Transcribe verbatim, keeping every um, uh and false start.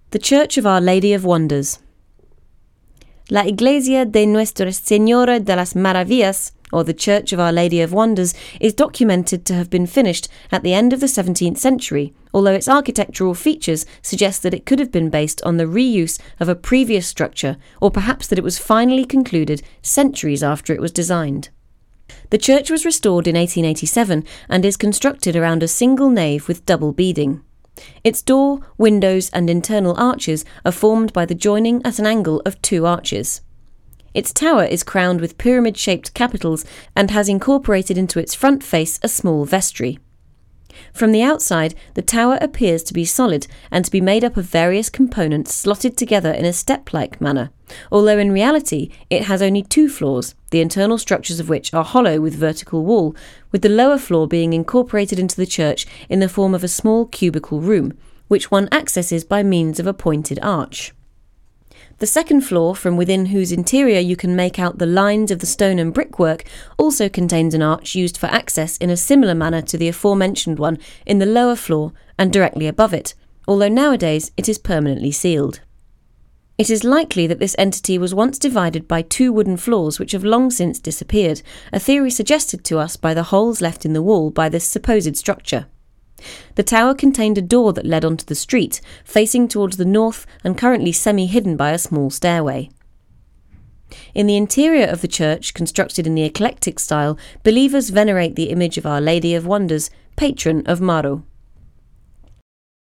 The Church of Our Lady of Wonders. La Iglesia de Nuestra Señora de las Maravillas, or the Church of Our Lady of Wonders, is documented to have been finished at the end of the seventeenth century, although its architectural features suggest that it could have been based on the reuse of a previous structure, or perhaps that it was finally concluded centuries after it was designed. The church was restored in eighteen eighty-seven and is constructed around a single nave with double beading. Its door, windows and internal arches are formed by the joining at an angle of two arches. Its tower is crowned with pyramid-shaped capitals and has incorporated into its front face a small vestry. From the outside, the tower appears to be solid and to be made up of various components slotted together in a step-like manner, although in reality it has only two floors, the internal structures of which are hollow with vertical wall, with the lower floor being incorporated into the church in the form of a small cubical room, which one accesses by means of a pointed arch. The second floor, from within whose interior you can make out the lines of the stone and brickwork, also contains an arch used for access in a similar manner to the aforementioned one in the lower floor and directly above it, although nowadays it is permanently sealed. It is likely that this entity was once divided by two wooden floors which have long since disappeared, a theory suggested to us by the holes left in the wall by this supposed structure. The tower contained a door that led onto the street, facing towards the north and currently semi-hidden by a small stairway. In the interior of the church, constructed in the eclectic style, believers venerate the image of Our Lady of Wonders, patron of Maru.